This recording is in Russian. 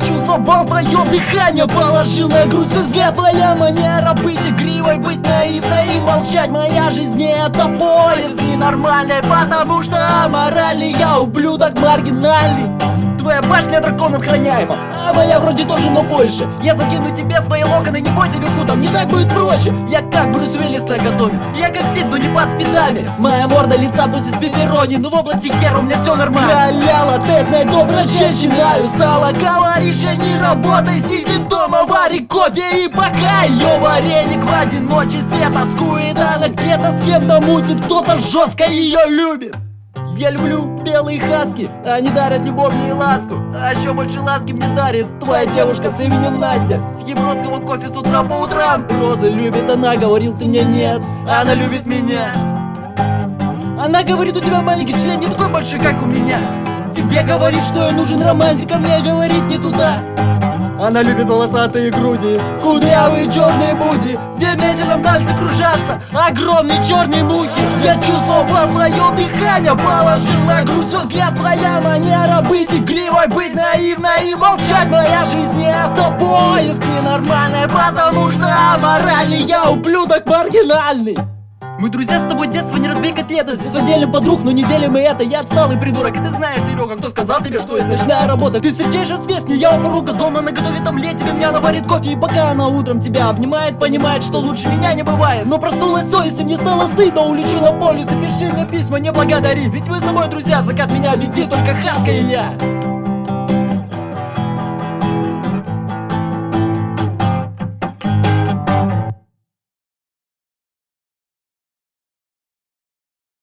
чувствовал твое дыхание, положил на грудь свой взгляд. Твоя манера быть игривой, быть наивной и молчать. Моя жизнь не это поезд ненормальный, потому что аморальный. Я ублюдок маргинальный. Твоя башня драконом охраняема, а моя вроде тоже, но больше. Я закину тебе свои локоны, не бойся, вверху там не так будет проще. Я как Брюс Уиллис наготове, я как Сид, но не под спидами. Моя морда лица будет из пепперони, но в области хера у меня все нормально. Короля латентной доброй женщина устала, говорит же не работай, сидит дома, варит кофе и пока ее вареник в одиночестве тоскует. Она где-то с кем-то мутит, кто-то жестко ее любит. Я люблю белые хаски, они дарят любовь мне и ласку. А еще больше ласки мне дарит твоя девушка с именем Настя. С японского кофе с утра по утрам. Розы любит она, говорил ты мне нет. Она любит меня. Она говорит, у тебя маленький член не такой большой, как у меня. Тебе говорит, что я нужен романтик, а мне говорит не туда. Она любит волосатые груди, кудрявые черные буди, где медленно дальше кружатся огромные черные мухи. Я чувствовал твое дыхание, положил на грудь свой взгляд. Твоя манера быть игривой, быть наивной и молчать. Моя жизнь не это поиск ненормальный, потому что аморальный. Я ублюдок маргинальный. Мы друзья с тобой детства, не разбей котлеты. Здесь отдельно подруг, но не делим мы это. Я отсталый придурок, и ты знаешь, Серега, кто сказал тебе, что есть ночная работа? Ты встречаешь свестни, я у поруга дома на готове там лет. Тебе меня наварит кофе, и пока она утром тебя обнимает, понимает, что лучше меня не бывает. Но проснулась совесть, и мне стало стыдно. Улечу на полюс и пиши мне письма, не благодари. Ведь мы с тобой друзья, в закат меня веди, только Хаска и я.